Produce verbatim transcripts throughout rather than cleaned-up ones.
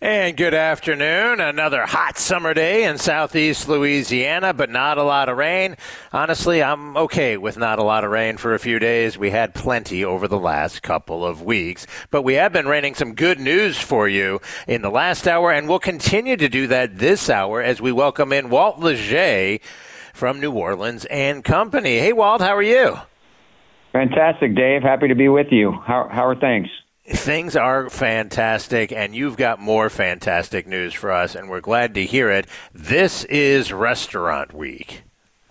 And good afternoon. Another hot summer day in southeast Louisiana, but not a lot of rain. Honestly, I'm okay with not a lot of rain for a few days. We had plenty over the last couple of weeks, but we have been raining some good news for you in the last hour, and we'll continue to do that this hour as we welcome in Walt Leger from New Orleans and Company. Hey, Walt, how are you? Fantastic, Dave. Happy to be with you. How, how are things? Things are fantastic, and you've got more fantastic news for us, and we're glad to hear it. This is Restaurant Week.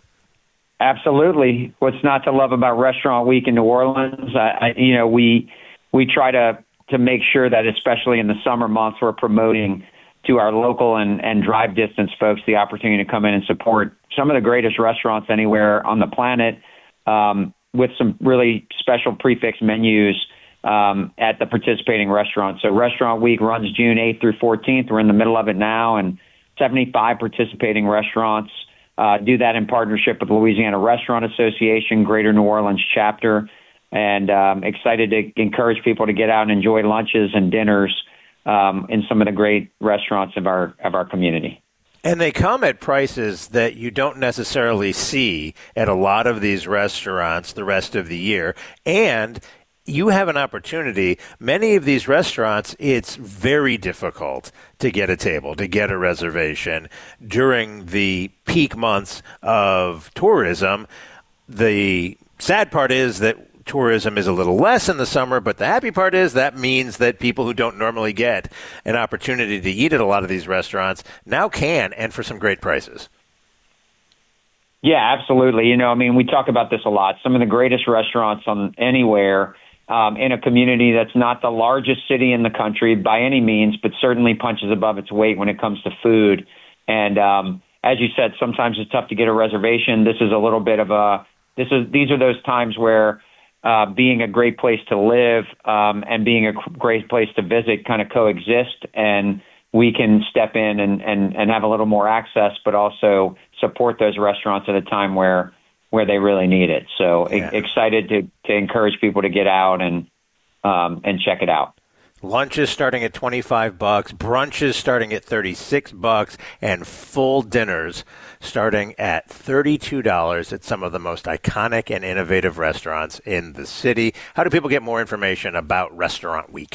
Absolutely. What's not to love about Restaurant Week in New Orleans? I, I, you know, we we try to, to make sure that, especially in the summer months, we're promoting to our local and, and drive distance folks the opportunity to come in and support some of the greatest restaurants anywhere on the planet um, with some really special prefix menus Um, at the participating restaurants. So Restaurant Week runs June eighth through fourteenth. We're in the middle of it now, and seventy-five participating restaurants uh, do that in partnership with the Louisiana Restaurant Association, Greater New Orleans chapter, and um, excited to encourage people to get out and enjoy lunches and dinners um, in some of the great restaurants of our of our community. And they come at prices that you don't necessarily see at a lot of these restaurants the rest of the year, and you have an opportunity. Many of these restaurants, it's very difficult to get a table, to get a reservation during the peak months of tourism. The sad part is that tourism is a little less in the summer, but the happy part is that means that people who don't normally get an opportunity to eat at a lot of these restaurants now can, and for some great prices. Yeah, absolutely. You know, I mean, we talk about this a lot. Some of the greatest restaurants on anywhere Um, in a community that's not the largest city in the country by any means, but certainly punches above its weight when it comes to food. And um, as you said, sometimes it's tough to get a reservation. This is a little bit of a this is these are those times where uh, being a great place to live um, and being a great place to visit kind of coexist, and we can step in and, and, and have a little more access, but also support those restaurants at a time where where they really need it. So yeah. e- excited to, to encourage people to get out and um, and check it out. Lunches starting at twenty-five bucks, brunches starting at thirty-six bucks, and full dinners starting at thirty-two dollars at some of the most iconic and innovative restaurants in the city. How do people get more information about Restaurant Week?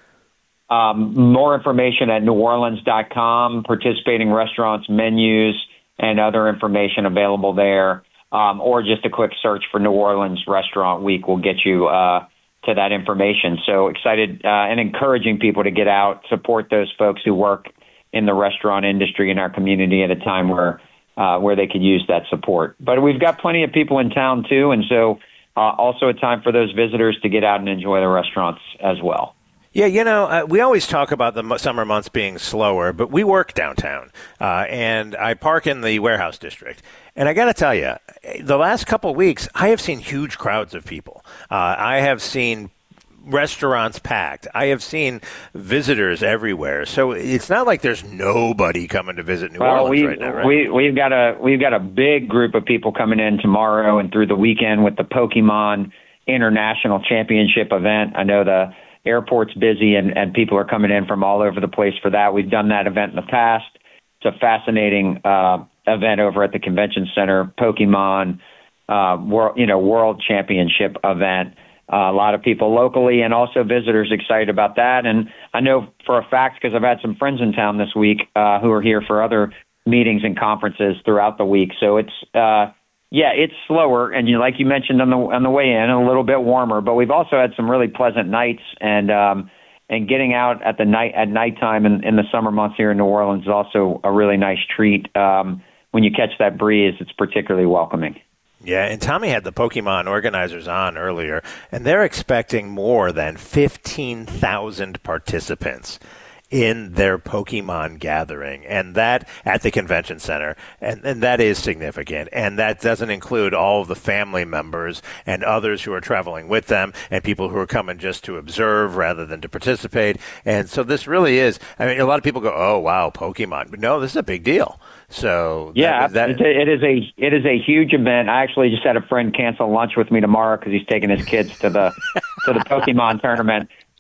Um, more information at new orleans dot com, participating restaurants, menus, and other information available there. Um, or just a quick search for New Orleans Restaurant Week will get you uh, to that information. So excited uh, and encouraging people to get out, support those folks who work in the restaurant industry in our community at a time where uh, where they could use that support. But we've got plenty of people in town, too, and so uh, also a time for those visitors to get out and enjoy the restaurants as well. Yeah, you know, uh, we always talk about the m- summer months being slower, but we work downtown, uh, and I park in the warehouse district. And I got to tell you, the last couple of weeks, I have seen huge crowds of people. Uh, I have seen restaurants packed. I have seen visitors everywhere. So it's not like there's nobody coming to visit New well, Orleans we, right now, right? We, we've got a we've got a big group of people coming in tomorrow and through the weekend with the Pokemon International Championship event. I know the airport's busy, and, and people are coming in from all over the place for that. We've done that event in the past. It's a fascinating uh, event over at the convention center, Pokemon, uh, world, you know, World Championship event. Uh, a lot of people locally and also visitors excited about that. And I know for a fact, because I've had some friends in town this week uh, who are here for other meetings and conferences throughout the week. So it's, uh, yeah, it's slower. And you, like you mentioned on the on the way in, a little bit warmer. But we've also had some really pleasant nights, and um, and getting out at the night at nighttime in, in the summer months here in New Orleans is also a really nice treat. Um, when you catch that breeze, it's particularly welcoming. Yeah, and Tommy had the Pokemon organizers on earlier, and they're expecting more than fifteen thousand participants in their Pokemon gathering, and that at the convention center, and, and that is significant. And that doesn't include all of the family members and others who are traveling with them and people who are coming just to observe rather than to participate. And so this really is, I mean, a lot of people go, oh, wow, Pokemon. But no, this is a big deal. So yeah, that, that, it is a it is a huge event. I actually just had a friend cancel lunch with me tomorrow because he's taking his kids to the to the Pokemon tournament.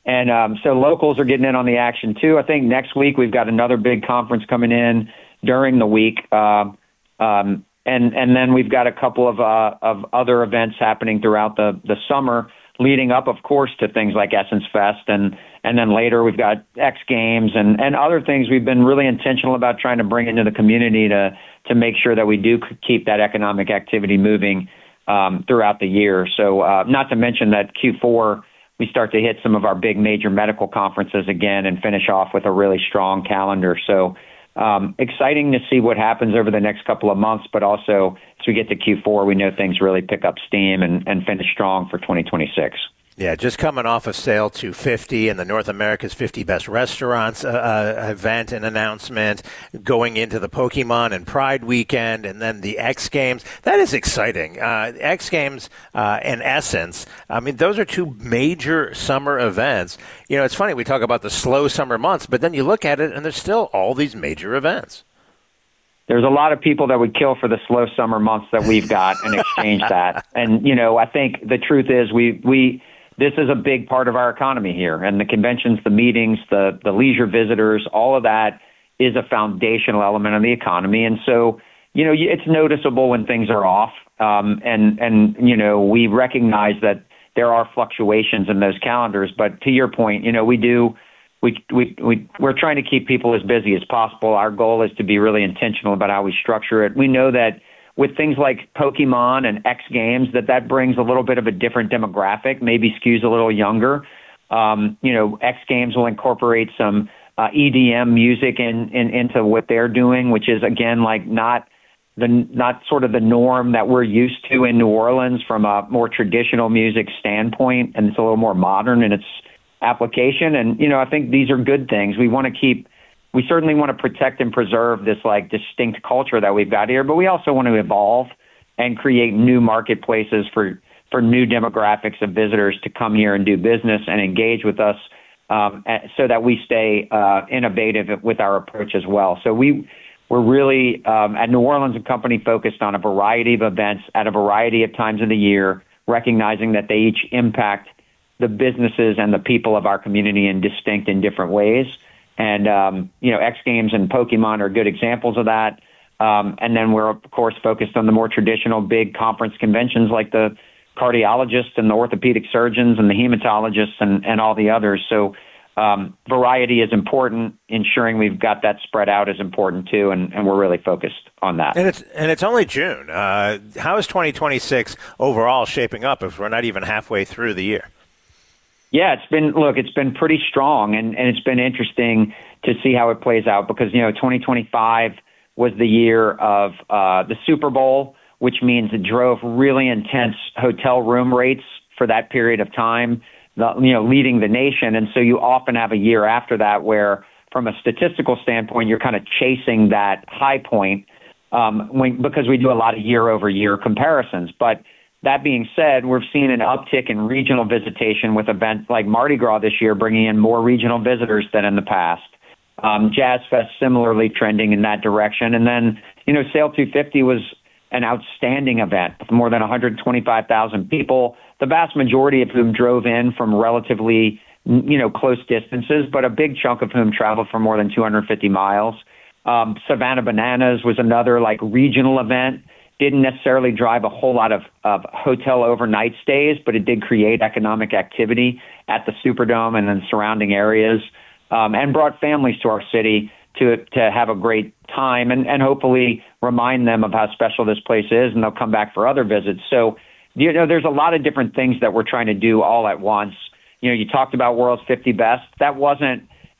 And um, so locals are getting in on the action too. I think next week we've got another big conference coming in during the week. Uh, um, and, and then we've got a couple of, uh, of other events happening throughout the, the summer, leading up, of course, to things like Essence Fest. And, and then later we've got X Games and, and other things we've been really intentional about trying to bring into the community to, to make sure that we do keep that economic activity moving um, throughout the year. So uh, not to mention that Q four, we start to hit some of our big major medical conferences again and finish off with a really strong calendar. So um, exciting to see what happens over the next couple of months, but also as we get to Q four, we know things really pick up steam and, and finish strong for twenty twenty-six. Yeah, just coming off of Sale two fifty and the North America's fifty Best Restaurants uh, uh, event and announcement, going into the Pokemon and Pride weekend, and then the X Games. That is exciting. Uh, X Games uh, and Essence, I mean, those are two major summer events. You know, it's funny, we talk about the slow summer months, but then you look at it and there's still all these major events. There's a lot of people that would kill for the slow summer months that we've got and exchange that. And, you know, I think the truth is we we – this is a big part of our economy here, and the conventions, the meetings, the, the leisure visitors, all of that is a foundational element of the economy. And so, you know, it's noticeable when things are off. Um, and, and, you know, we recognize that there are fluctuations in those calendars. But to your point, you know, we do, we, we, we, we're trying to keep people as busy as possible. Our goal is to be really intentional about how we structure it. We know that with things like Pokemon and X Games, that that brings a little bit of a different demographic, maybe skews a little younger. Um, you know, X Games will incorporate some uh, E D M music in, in into what they're doing, which is, again, like not the not sort of the norm that we're used to in New Orleans from a more traditional music standpoint, and it's a little more modern in its application. And, you know, I think these are good things. We want to keep We certainly want to protect and preserve this like distinct culture that we've got here, but we also want to evolve and create new marketplaces for, for new demographics of visitors to come here and do business and engage with us um, so that we stay uh, innovative with our approach as well. So we, we're really, um, at New Orleans and Company, focused on a variety of events at a variety of times of the year, recognizing that they each impact the businesses and the people of our community in distinct and different ways. And, um, you know, X Games and Pokemon are good examples of that. Um, and then we're, of course, focused on the more traditional big conference conventions like the cardiologists and the orthopedic surgeons and the hematologists and, and all the others. So um, variety is important. Ensuring we've got that spread out is important, too, and, and we're really focused on that. And it's, and it's only June. Uh, how is twenty twenty-six overall shaping up if we're not even halfway through the year? Yeah, it's been, look, it's been pretty strong, and, and it's been interesting to see how it plays out because, you know, twenty twenty-five was the year of uh, the Super Bowl, which means it drove really intense hotel room rates for that period of time, the, you know, leading the nation. And so you often have a year after that where, from a statistical standpoint, you're kind of chasing that high point um, when, because we do a lot of year-over-year comparisons. But that being said, we've seen an uptick in regional visitation with events like Mardi Gras this year, bringing in more regional visitors than in the past. Um, Jazz Fest similarly trending in that direction. And then, you know, Sale two fifty was an outstanding event with more than one hundred twenty-five thousand people, the vast majority of whom drove in from relatively, you know, close distances, but a big chunk of whom traveled for more than two hundred fifty miles. Um, Savannah Bananas was another like regional event. Didn't necessarily drive a whole lot of, of hotel overnight stays, but it did create economic activity at the Superdome and then surrounding areas, um, and brought families to our city to to have a great time and, and hopefully remind them of how special this place is, and they'll come back for other visits. So, you know, there's a lot of different things that we're trying to do all at once. You know, you talked about World's fifty Best. That wasn't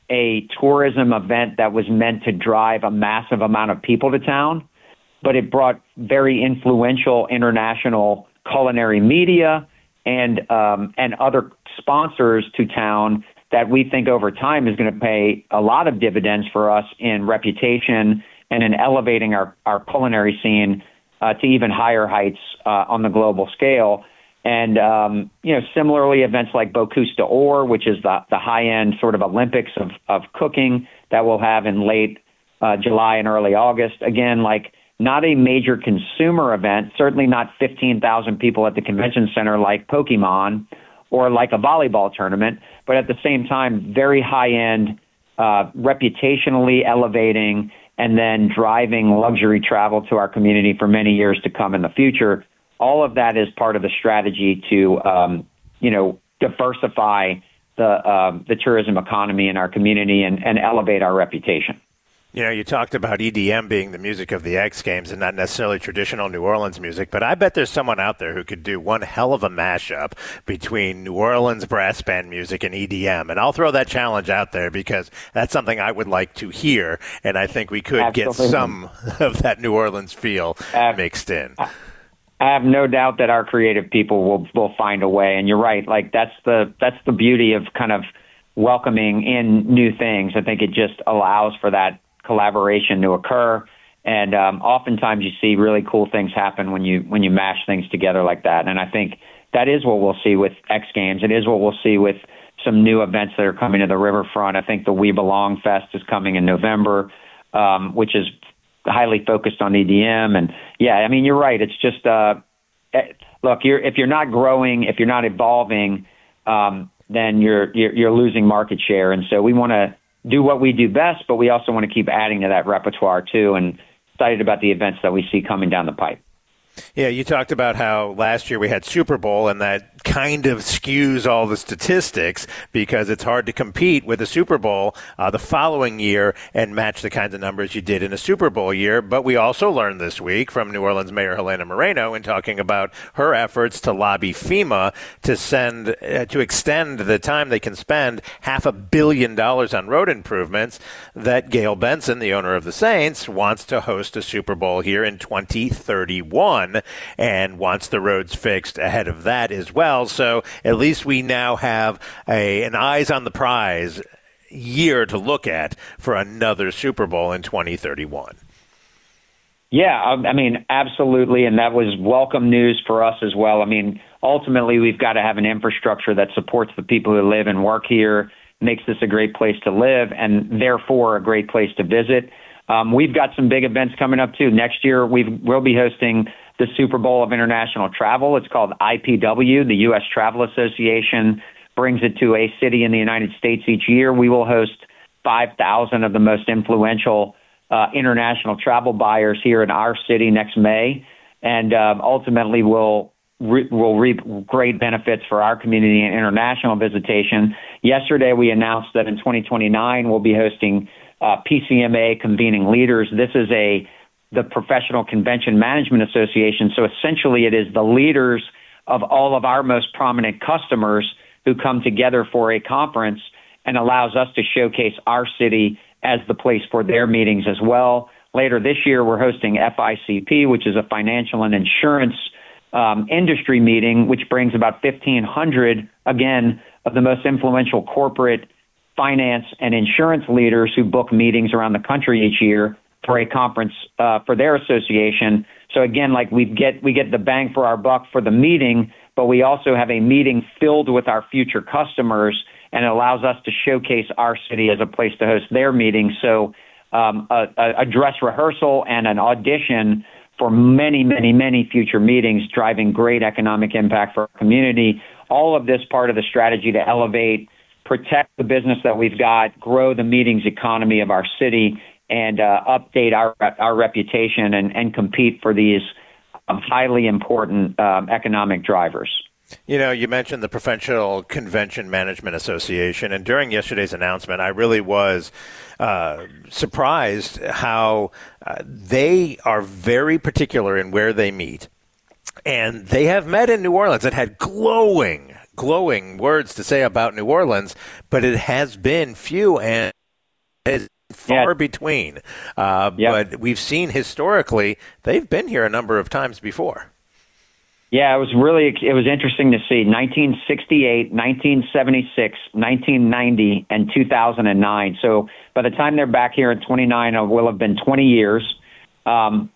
a tourism event that was meant to drive a massive amount of people to town, but it brought very influential international culinary media and um, and other sponsors to town that we think over time is going to pay a lot of dividends for us in reputation and in elevating our, our culinary scene uh, to even higher heights uh, on the global scale. And, um, you know, similarly, events like Bocuse d'Or, which is the, the high-end sort of Olympics of, of cooking that we'll have in late uh, July and early August. Again, like, not a major consumer event, certainly not fifteen thousand people at the convention center like Pokemon or like a volleyball tournament, but at the same time, very high-end, uh, reputationally elevating, and then driving luxury travel to our community for many years to come in the future. All of that is part of the strategy to, um, you know, diversify the um, the tourism economy in our community and, and elevate our reputation. You know, you talked about E D M being the music of the X Games and not necessarily traditional New Orleans music, but I bet there's someone out there who could do one hell of a mashup between New Orleans brass band music and E D M. And I'll throw that challenge out there because that's something I would like to hear, and I think we could Absolutely. get some of that New Orleans feel uh, mixed in. I have no doubt that our creative people will will find a way. And you're right, like that's the that's the beauty of kind of welcoming in new things. I think it just allows for that collaboration to occur, and um, oftentimes you see really cool things happen when you when you mash things together like that. And I think that is what we'll see with X Games. It is what we'll see with some new events that are coming to the riverfront. I think the We Belong Fest is coming in November, um, which is highly focused on E D M. And yeah, I mean, you're right. It's just uh, look, you're if you're not growing, if you're not evolving, um, then you're, you're you're losing market share. And so we want to do what we do best, but we also want to keep adding to that repertoire too, and excited about the events that we see coming down the pipe. Yeah, you talked about how last year we had Super Bowl, and that kind of skews all the statistics because it's hard to compete with a Super Bowl uh, the following year and match the kinds of numbers you did in a Super Bowl year. But we also learned this week from New Orleans Mayor Helena Moreno in talking about her efforts to lobby FEMA to send uh, to extend the time they can spend half a billion dollars on road improvements, that Gail Benson, the owner of the Saints, wants to host a Super Bowl here in twenty thirty-one. And wants the roads fixed ahead of that as well. So at least we now have a, an eyes on the prize year to look at for another Super Bowl in twenty thirty-one. Yeah, I mean, absolutely. And that was welcome news for us as well. I mean, ultimately, we've got to have an infrastructure that supports the people who live and work here, makes this a great place to live, and therefore a great place to visit. Um, we've got some big events coming up, too. Next year, we've, we'll be hosting the Super Bowl of International Travel. It's called I P W, the U S Travel Association brings it to a city in the United States each year. We will host five thousand of the most influential uh, international travel buyers here in our city next May, and um, ultimately we'll, re- we'll reap great benefits for our community and international visitation. Yesterday, we announced that in twenty twenty-nine, we'll be hosting uh, P C M A Convening Leaders. This is a the Professional Convention Management Association. So essentially it is the leaders of all of our most prominent customers who come together for a conference and allows us to showcase our city as the place for their meetings as well. Later this year, we're hosting F I C P, which is a financial and insurance um, industry meeting, which brings about fifteen hundred, again, of the most influential corporate finance and insurance leaders who book meetings around the country each year for a conference uh, for their association. So again, like we get we get the bang for our buck for the meeting, but we also have a meeting filled with our future customers, and it allows us to showcase our city as a place to host their meetings. So um, a, a dress rehearsal and an audition for many, many, many future meetings, driving great economic impact for our community. All of this part of the strategy to elevate, protect the business that we've got, grow the meetings economy of our city, and uh, update our our reputation and, and compete for these um, highly important um, economic drivers. You know, you mentioned the Professional Convention Management Association, and during yesterday's announcement, I really was uh, surprised how uh, they are very particular in where they meet. And they have met in New Orleans and had glowing, glowing words to say about New Orleans, but it has been few and has far yeah. between. Uh, yep. But we've seen historically they've been here a number of times before. Yeah, it was really it was interesting to see nineteen sixty-eight, nineteen seventy-six, nineteen ninety, and two thousand nine. So by the time they're back here in twenty-nine, it will have been twenty years. Um,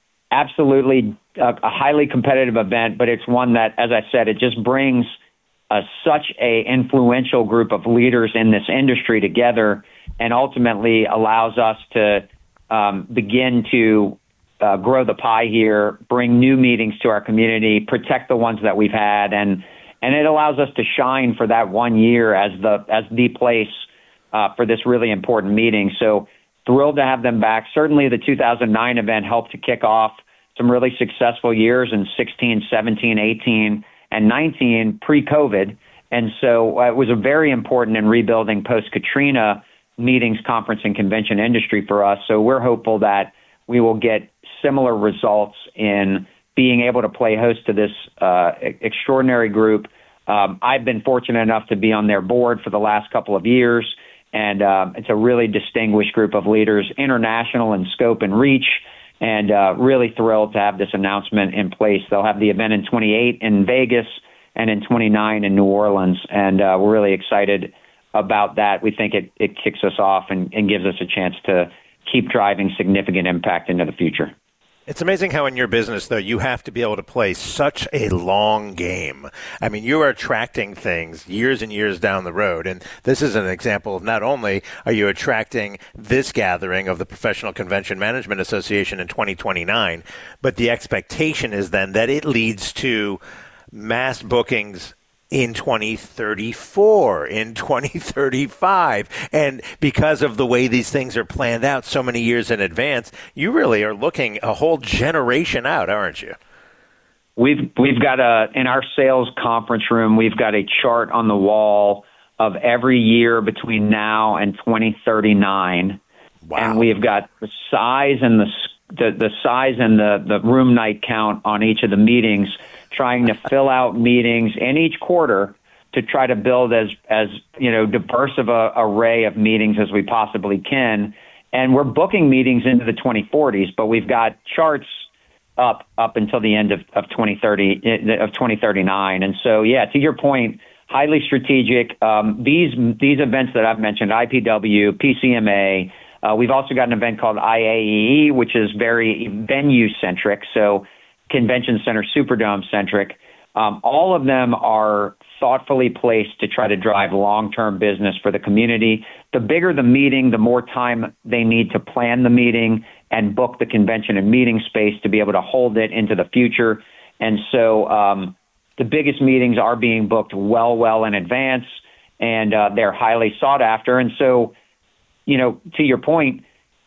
absolutely a, a highly competitive event, but it's one that, as I said, it just brings uh, such a influential group of leaders in this industry together, and ultimately allows us to um, begin to uh, grow the pie here, bring new meetings to our community, protect the ones that we've had, and and it allows us to shine for that one year as the as the place uh, for this really important meeting. So thrilled to have them back. Certainly the two thousand nine event helped to kick off some really successful years in sixteen, seventeen, eighteen, and nineteen pre-COVID. And so uh, it was a very important and rebuilding post-Katrina meetings, conference, and convention industry for us. So we're hopeful that we will get similar results in being able to play host to this uh, extraordinary group. Um, I've been fortunate enough to be on their board for the last couple of years, and uh, it's a really distinguished group of leaders, international in scope and reach, and uh, really thrilled to have this announcement in place. They'll have the event in twenty-eight in Vegas and in twenty-nine in New Orleans, and uh, we're really excited about that. We think it, it kicks us off and, and gives us a chance to keep driving significant impact into the future. It's amazing how in your business, though, you have to be able to play such a long game. I mean, you are attracting things years and years down the road. And this is an example of not only are you attracting this gathering of the Professional Convention Management Association in twenty twenty-nine, but the expectation is then that it leads to mass bookings in twenty thirty-four, in twenty thirty-five. And because of the way these things are planned out so many years in advance, you really are looking a whole generation out, aren't you? We've we've got a in our sales conference room, we've got a chart on the wall of every year between now and twenty thirty-nine. Wow. And we've got the size and the the, the size and the, the room night count on each of the meetings, trying to fill out meetings in each quarter to try to build as, as you know, diverse of a array of meetings as we possibly can. And we're booking meetings into the twenty forties, but we've got charts up up until the end of, of twenty thirty of twenty thirty-nine. And so, yeah, to your point, highly strategic. Um, these these events that I've mentioned, I P W, P C M A. Uh, we've also got an event called I A E E, which is very venue-centric, so Convention Center Superdome-centric. Um, all of them are thoughtfully placed to try to drive long-term business for the community. The bigger the meeting, the more time they need to plan the meeting and book the convention and meeting space to be able to hold it into the future. And so um, the biggest meetings are being booked well, well in advance, and uh, they're highly sought after. And so, you know, to your point,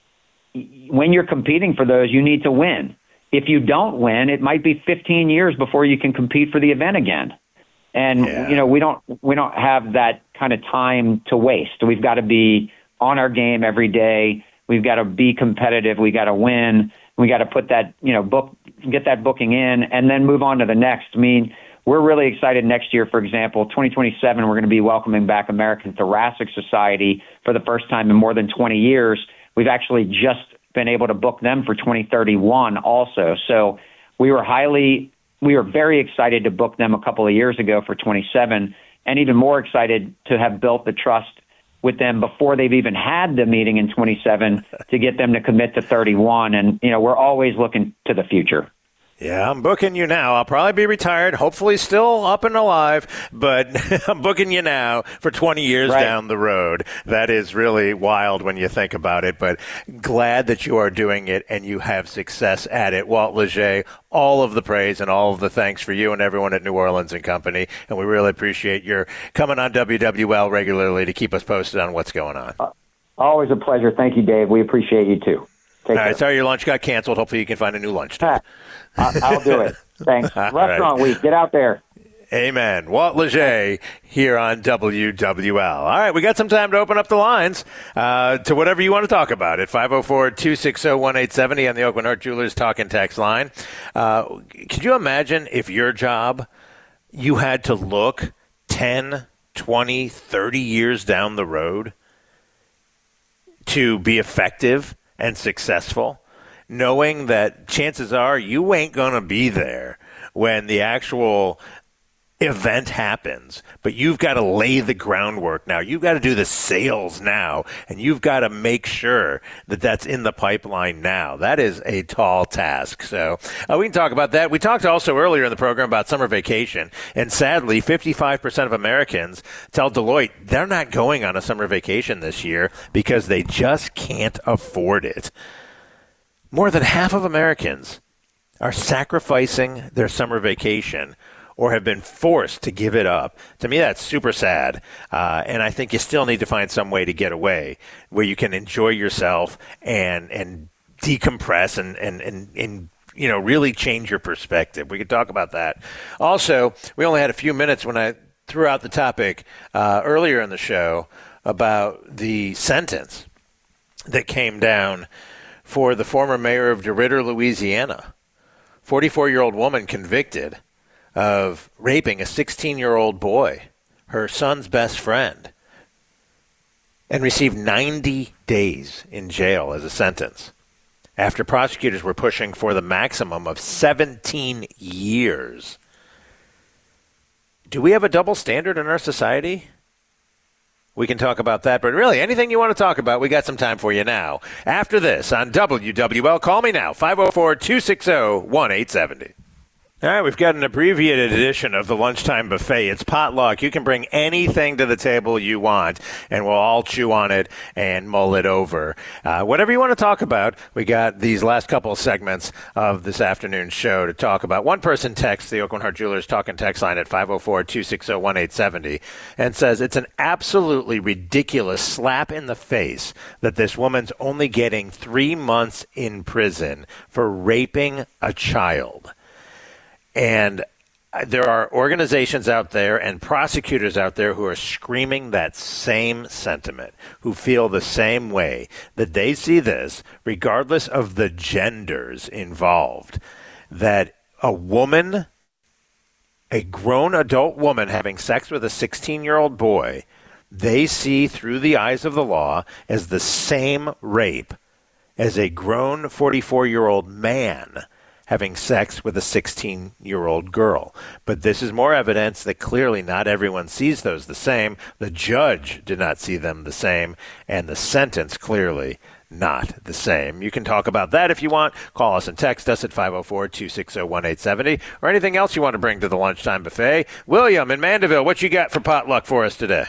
when you're competing for those, you need to win. If you don't win, it might be fifteen years before you can compete for the event again. And, yeah. you know, we don't we don't have that kind of time to waste. We've got to be on our game every day. We've got to be competitive. We got to win. We got to put that, you know, book, get that booking in, and then move on to the next. I mean, we're really excited next year, for example, twenty twenty-seven, we're going to be welcoming back American Thoracic Society for the first time in more than twenty years. We've actually just been able to book them for twenty thirty-one also. So we were highly, we were very excited to book them a couple of years ago for twenty-seven, and even more excited to have built the trust with them before they've even had the meeting in twenty-seven to get them to commit to thirty-one. And, you know, we're always looking to the future. Yeah, I'm booking you now. I'll probably be retired, hopefully still up and alive, but I'm booking you now for twenty years right. down the road. That is really wild when you think about it, but glad that you are doing it and you have success at it. Walt Leger, all of the praise and all of the thanks for you and everyone at New Orleans and Company, and we really appreciate your coming on W W L regularly to keep us posted on what's going on. Uh, always a pleasure. Thank you, Dave. We appreciate you, too. Take all care. right, sorry your lunch got canceled. Hopefully you can find a new lunch. I'll do it. Thanks. Restaurant right. Week. Get out there. Amen. Walt Leger here on W W L. All right, we got some time to open up the lines uh, to whatever you want to talk about at five oh four, two six oh, one eight seven oh on the Oakland Heart Jewelers Talk and Text line. Uh, could you imagine if your job, you had to look ten, twenty, thirty years down the road to be effective and successful, knowing that chances are you ain't going to be there when the actual event happens, but you've got to lay the groundwork now. You've got to do the sales now, and you've got to make sure that that's in the pipeline now. That is a tall task. So uh, we can talk about that. We talked also earlier in the program about summer vacation, and sadly, fifty-five percent of Americans tell Deloitte they're not going on a summer vacation this year because they just can't afford it. More than half of Americans are sacrificing their summer vacation or have been forced to give it up. To me, that's super sad. Uh, and I think you still need to find some way to get away where you can enjoy yourself and and decompress and, and, and, and you know, really change your perspective. We could talk about that. Also, we only had a few minutes when I threw out the topic uh, earlier in the show about the sentence that came down for the former mayor of DeRidder, Louisiana. forty-four-year-old woman convicted of raping a sixteen-year-old boy, her son's best friend, and received ninety days in jail as a sentence after prosecutors were pushing for the maximum of seventeen years. Do we have a double standard in our society? We can talk about that, but really, anything you want to talk about, we got some time for you now. After this, on W W L, call me now, five oh four, two six oh, one eight seven oh. All right, we've got an abbreviated edition of the Lunchtime Buffet. It's potluck. You can bring anything to the table you want, and we'll all chew on it and mull it over. Uh, whatever you want to talk about, we got these last couple of segments of this afternoon's show to talk about. One person texts the Aucoin Hart Jewelers talk and text line at five oh four, two six oh, one eight seven oh and says it's an absolutely ridiculous slap in the face that this woman's only getting three months in prison for raping a child. And there are organizations out there and prosecutors out there who are screaming that same sentiment, who feel the same way, that they see this, regardless of the genders involved, that a woman, a grown adult woman having sex with a sixteen-year-old boy, they see through the eyes of the law as the same rape as a grown forty-four-year-old man having sex with a sixteen-year-old girl. But this is more evidence that clearly not everyone sees those the same. The judge did not see them the same, and the sentence clearly not the same. You can talk about that if you want. Call us and text us at five oh four, two six oh, one eight seven oh, or anything else you want to bring to the Lunchtime Buffet. William in Mandeville, what you got for potluck for us today?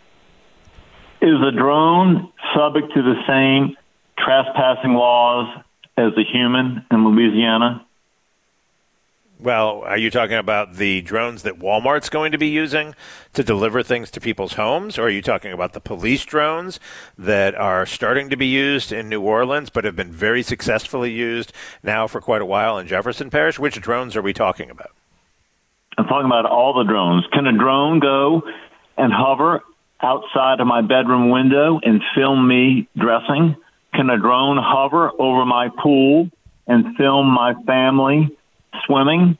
Is a drone subject to the same trespassing laws as a human in Louisiana? Well, are you talking about the drones that Walmart's going to be using to deliver things to people's homes? Or are you talking about the police drones that are starting to be used in New Orleans but have been very successfully used now for quite a while in Jefferson Parish? Which drones are we talking about? I'm talking about all the drones. Can a drone go and hover outside of my bedroom window and film me dressing? Can a drone hover over my pool and film my family swimming?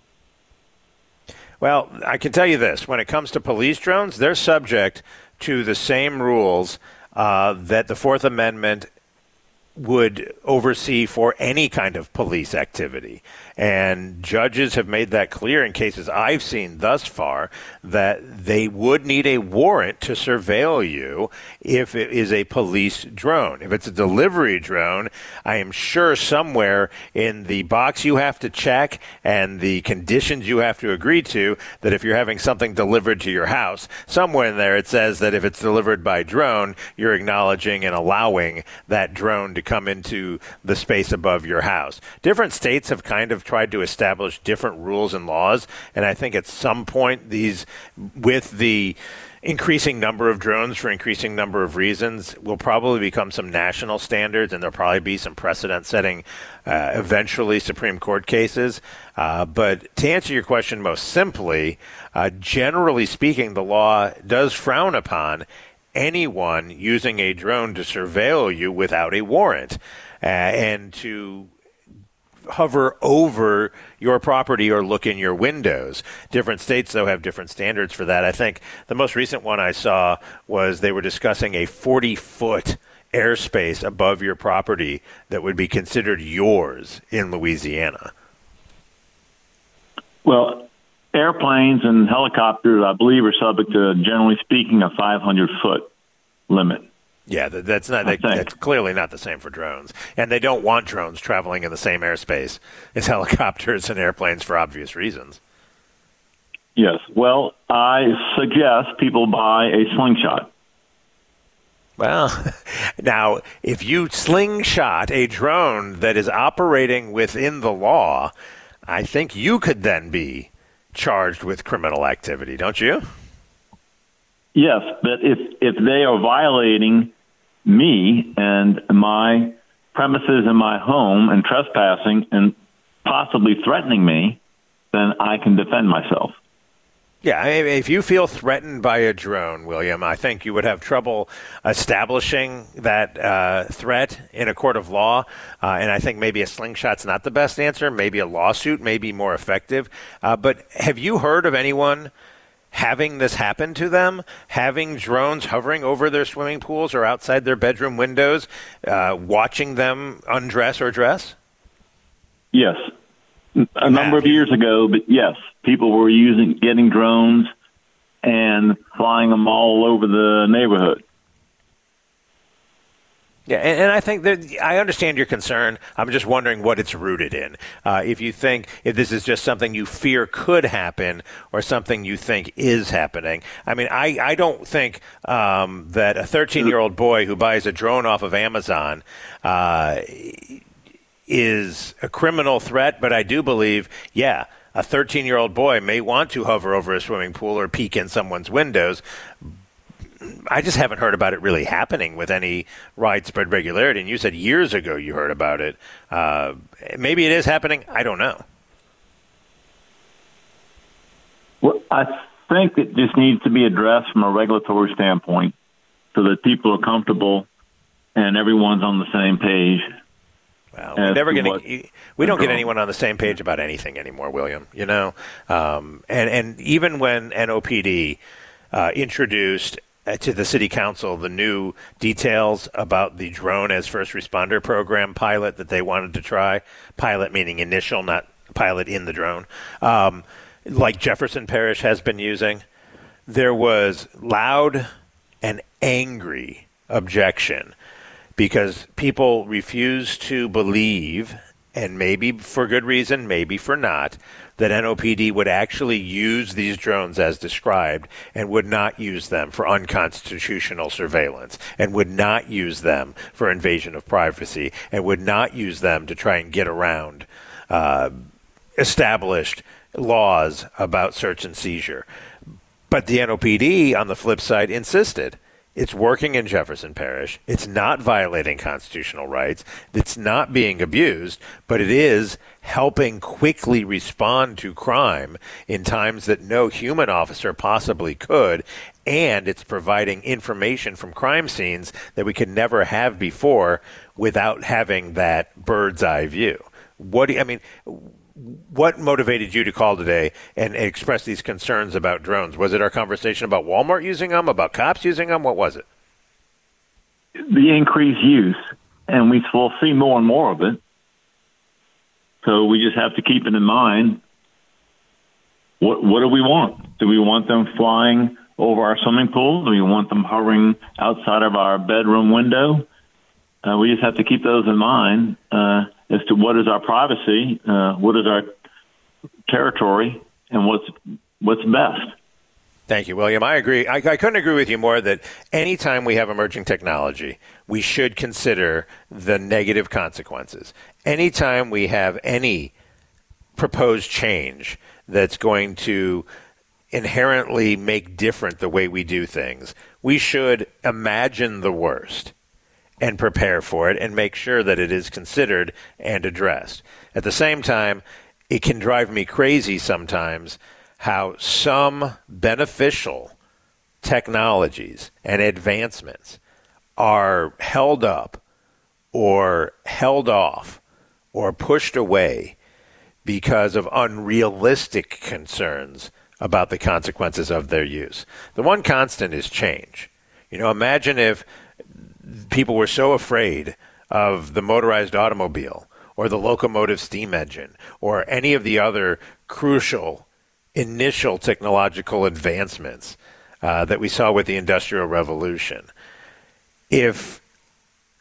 Well, I can tell you this. When it comes to police drones, they're subject to the same rules uh, that the Fourth Amendment would oversee for any kind of police activity. And judges have made that clear in cases I've seen thus far that they would need a warrant to surveil you if it is a police drone. If it's a delivery drone, I am sure somewhere in the box you have to check and the conditions you have to agree to that if you're having something delivered to your house, somewhere in there it says that if it's delivered by drone, you're acknowledging and allowing that drone to come into the space above your house. Different states have kind of tried to establish different rules and laws, and I think at some point these, with the increasing number of drones for increasing number of reasons, will probably become some national standards, and there'll probably be some precedent-setting, uh, eventually Supreme Court cases. Uh, but to answer your question most simply, uh, generally speaking, the law does frown upon anyone using a drone to surveil you without a warrant uh, and to hover over your property or look in your windows. Different states, though, have different standards for that. I think the most recent one I saw was they were discussing a forty-foot airspace above your property that would be considered yours in Louisiana. Well, airplanes and helicopters, I believe, are subject to, generally speaking, a five hundred foot limit. Yeah, that's not. That, that's clearly not the same for drones, and they don't want drones traveling in the same airspace as helicopters and airplanes for obvious reasons. Yes. Well, I suggest people buy a slingshot. Well, now, if you slingshot a drone that is operating within the law, I think you could then be charged with criminal activity, don't you? Yes, but if if they are violating me and my premises in my home and trespassing and possibly threatening me, then I can defend myself. Yeah, I mean, if you feel threatened by a drone, William, I think you would have trouble establishing that uh, threat in a court of law. Uh, and I think maybe a slingshot's not the best answer. Maybe a lawsuit may be more effective. Uh, but have you heard of anyone having this happen to them, having drones hovering over their swimming pools or outside their bedroom windows, uh, watching them undress or dress? Yes. A number of years ago, but yes, people were using, getting drones and flying them all over the neighborhood. Yeah, and, and I think that I understand your concern. I'm just wondering what it's rooted in. Uh, if you think if this is just something you fear could happen or something you think is happening. I mean, I, I don't think um, that a thirteen-year-old boy who buys a drone off of Amazon uh, is a criminal threat, but I do believe, yeah, a thirteen-year-old boy may want to hover over a swimming pool or peek in someone's windows. I just haven't heard about it really happening with any widespread regularity. And you said years ago you heard about it. Uh, maybe it is happening. I don't know. Well, I think it just needs to be addressed from a regulatory standpoint so that people are comfortable and everyone's on the same page. Well, we're never going to. We don't get anyone on the same page about anything anymore, William. You know, um, and and even when N O P D uh, introduced uh, to the City Council the new details about the drone as first responder program pilot that they wanted to try, pilot meaning initial, not pilot in the drone, um, like Jefferson Parish has been using, there was loud and angry objection. Because people refuse to believe, and maybe for good reason, maybe for not, that N O P D would actually use these drones as described and would not use them for unconstitutional surveillance and would not use them for invasion of privacy and would not use them to try and get around uh, established laws about search and seizure. But the N O P D, on the flip side, insisted. It's working in Jefferson Parish. It's not violating constitutional rights. It's not being abused, but it is helping quickly respond to crime in times that no human officer possibly could. And it's providing information from crime scenes that we could never have before without having that bird's eye view. What do you, I mean, what motivated you to call today and express these concerns about drones? Was it our conversation about Walmart using them, about cops using them? What was it? The increased use, and we will see more and more of it. So we just have to keep it in mind. What, what do we want? Do we want them flying over our swimming pool? Do we want them hovering outside of our bedroom window? Uh, we just have to keep those in mind. Uh, as to what is our privacy, uh, what is our territory, and what's what's best. Thank you, William. I agree. I, I couldn't agree with you more that anytime we have emerging technology, we should consider the negative consequences. Anytime we have any proposed change that's going to inherently make different the way we do things, we should imagine the worst and prepare for it and make sure that it is considered and addressed. At the same time, it can drive me crazy sometimes how some beneficial technologies and advancements are held up or held off or pushed away because of unrealistic concerns about the consequences of their use. The one constant is change. You know, imagine if people were so afraid of the motorized automobile or the locomotive steam engine or any of the other crucial initial technological advancements uh, that we saw with the Industrial Revolution. If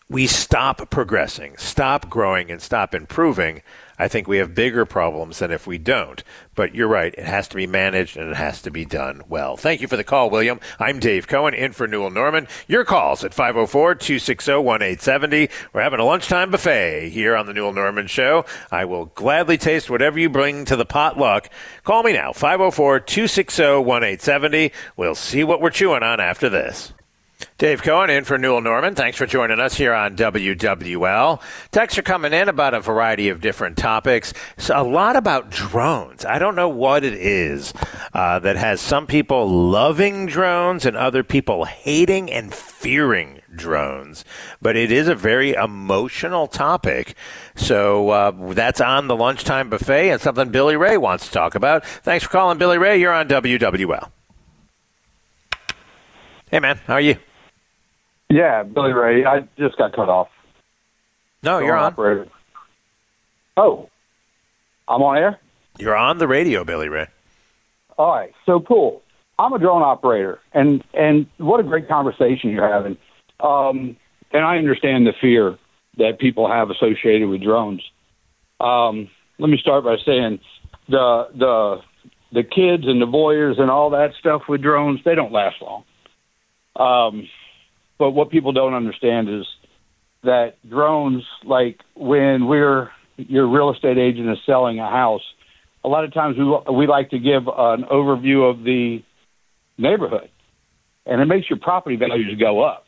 we stop progressing, stop growing, and stop improving, I think we have bigger problems than if we don't. But you're right. It has to be managed, and it has to be done well. Thank you for the call, William. I'm Dave Cohen, in for Newell Norman. Your calls at five oh four, two six oh, one eight seven oh. We're having a lunchtime buffet here on the Newell Norman Show. I will gladly taste whatever you bring to the potluck. Call me now, five oh four, two six oh, one eight seven oh. We'll see what we're chewing on after this. Dave Cohen in for Newell Norman. Thanks for joining us here on W W L. Texts are coming in about a variety of different topics. So a lot about drones. I don't know what it is uh, that has some people loving drones and other people hating and fearing drones. But it is a very emotional topic. So uh, that's on the lunchtime buffet and something Billy Ray wants to talk about. Thanks for calling, Billy Ray. You're on W W L. Hey, man. How are you? Yeah, Billy Ray. I just got cut off. No, you're on. Operator. Oh, I'm on air? You're on the radio, Billy Ray. All right, so cool. I'm a drone operator, and, and what a great conversation you're having. Um, and I understand the fear that people have associated with drones. Um, let me start by saying the the the kids and the voyeurs and all that stuff with drones, they don't last long. Um, but what people don't understand is that drones, like when we're your real estate agent is selling a house, a lot of times we we like to give an overview of the neighborhood, and it makes your property values go up.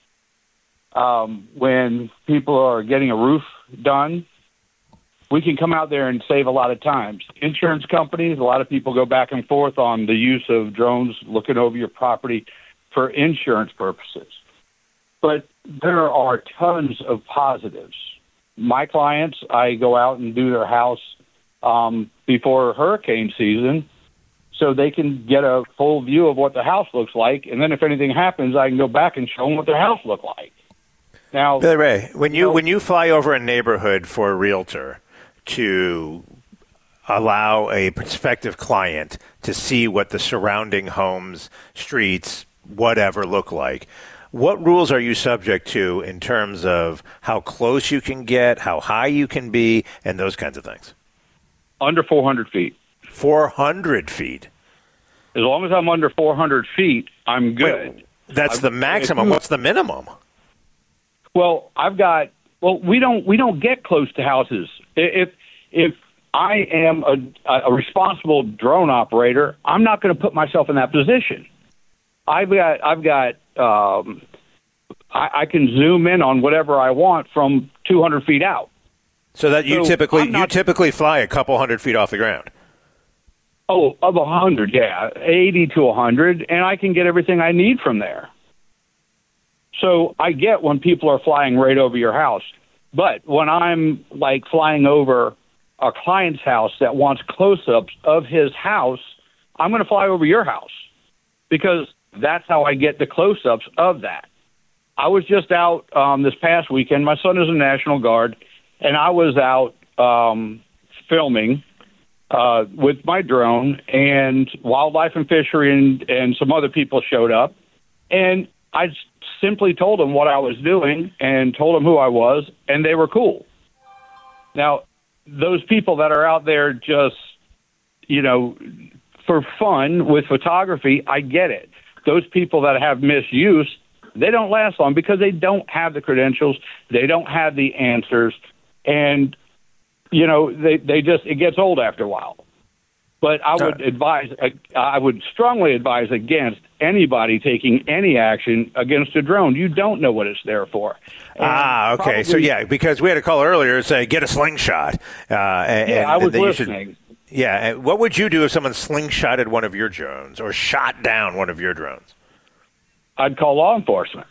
Um, when people are getting a roof done, we can come out there and save a lot of times. Insurance companies, a lot of people go back and forth on the use of drones looking over your property for insurance purposes. But there are tons of positives. My clients, I go out and do their house um, before hurricane season so they can get a full view of what the house looks like. And then if anything happens, I can go back and show them what their house looked like. Now, Billy Ray, when you, you know, when you fly over a neighborhood for a realtor to allow a prospective client to see what the surrounding homes, streets, whatever look like, what rules are you subject to in terms of how close you can get, how high you can be, and those kinds of things? Under four hundred feet. four hundred feet? As long as I'm under four hundred feet, I'm good. Wait, that's I've, the maximum. What's the minimum? Well, I've got. Well, we don't we don't get close to houses. If if I am a, a responsible drone operator, I'm not going to put myself in that position. I've got I've got. Um, I, I can zoom in on whatever I want from two hundred feet out. So that you So typically not, you typically fly a couple hundred feet off the ground. Oh, of a hundred, yeah, eighty to a hundred, and I can get everything I need from there. So I get when people are flying right over your house, but when I'm like flying over a client's house that wants close-ups of his house, I'm going to fly over your house because that's how I get the close-ups of that. I was just out um, this past weekend. My son is in National Guard, and I was out um, filming uh, with my drone, and Wildlife and Fishery and, and some other people showed up, and I simply told them what I was doing and told them who I was, and they were cool. Now, those people that are out there just, you know, for fun with photography, I get it. Those people that have misuse, they don't last long because they don't have the credentials, they don't have the answers, and, you know, they, they just, it gets old after a while. But I would advise, I would strongly advise against anybody taking any action against a drone. You don't know what it's there for. And ah, okay. probably, so, yeah, because we had a caller earlier say, get a slingshot. Uh, and, yeah, I was and listening. Should, yeah. What would you do if someone slingshotted one of your drones or shot down one of your drones? I'd call law enforcement.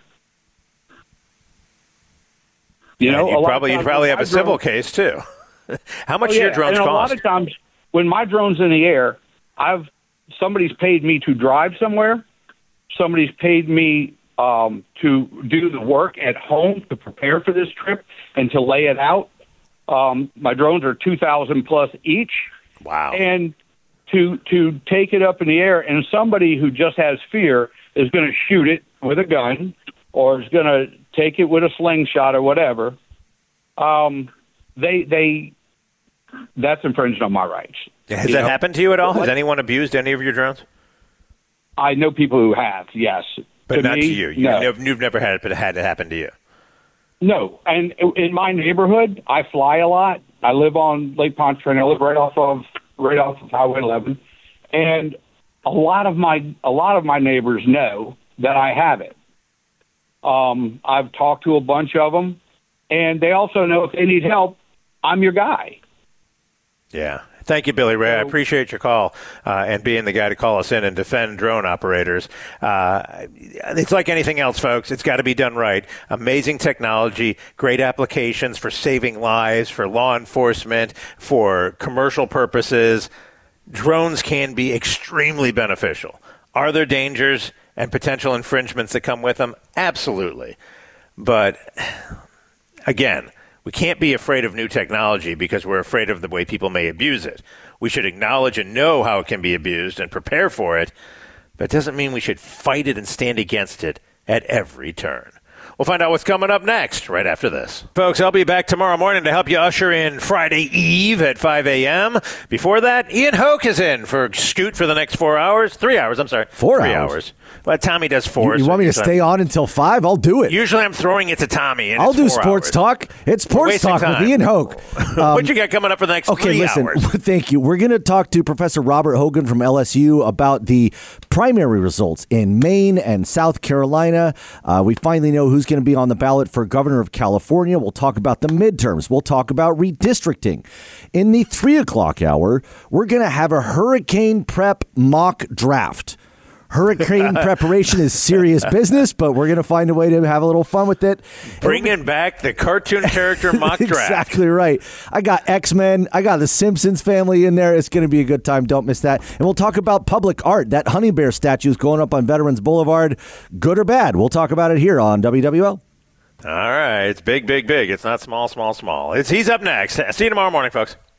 You and know, you'd a lot probably, of you'd probably have a drone, civil case, too. How much oh, do yeah. your drones and cost? A lot of times, when my drone's in the air, I've somebody's paid me to drive somewhere. Somebody's paid me um, to do the work at home to prepare for this trip and to lay it out. Um, my drones are two thousand plus each. Wow! And to to take it up in the air, and somebody who just has fear is going to shoot it with a gun, or is going to take it with a slingshot or whatever, um, they they that's infringed on my rights. Has you that know? happened to you at all? Has anyone abused any of your drones? I know people who have, yes. But to not me, to you. you no. nev- You've never had it, but it had it happen to you. No. And in my neighborhood, I fly a lot. I live on Lake Pontchartrain. I live right off of right off of Highway eleven. And a lot of my a lot of my neighbors know that I have it. Um, I've talked to a bunch of them, and they also know if they need help, I'm your guy. Yeah. Thank you, Billy Ray. I appreciate your call uh, and being the guy to call us in and defend drone operators. Uh, it's like anything else, folks. It's got to be done right. Amazing technology, great applications for saving lives, for law enforcement, for commercial purposes. Drones can be extremely beneficial. Are there dangers and potential infringements that come with them? Absolutely. But, again, we can't be afraid of new technology because we're afraid of the way people may abuse it. We should acknowledge and know how it can be abused and prepare for it, but it doesn't mean we should fight it and stand against it at every turn. We'll find out what's coming up next right after this. Folks, I'll be back tomorrow morning to help you usher in Friday Eve at five a.m. Before that, Ian Hoke is in for Scoot for the next four hours. Three hours, I'm sorry. Four Three hours. hours. But Tommy does four. You, you so want me to usually stay I'm- on until five? I'll do it. Usually I'm throwing it to Tommy. And I'll it's do four sports hours. talk. It's sports wasting talk time. with Ian Hoke. Um, what you got coming up for the next okay, three listen. hours? Thank you. We're going to talk to Professor Robert Hogan from L S U about the primary results in Maine and South Carolina. Uh, we finally know who's going to be on the ballot for governor of California. We'll talk about the midterms. We'll talk about redistricting. In the three o'clock hour, we're going to have a hurricane prep mock draft. Hurricane preparation is serious business, but we're going to find a way to have a little fun with it. Bringing back the cartoon character mock draft. Exactly right. I got X-Men. I got the Simpsons family in there. It's going to be a good time. Don't miss that. And we'll talk about public art. That honey bear statue is going up on Veterans Boulevard. Good or bad? We'll talk about it here on W W L. All right. It's big, big, big. It's not small, small, small. It's He's up next. See you tomorrow morning, folks.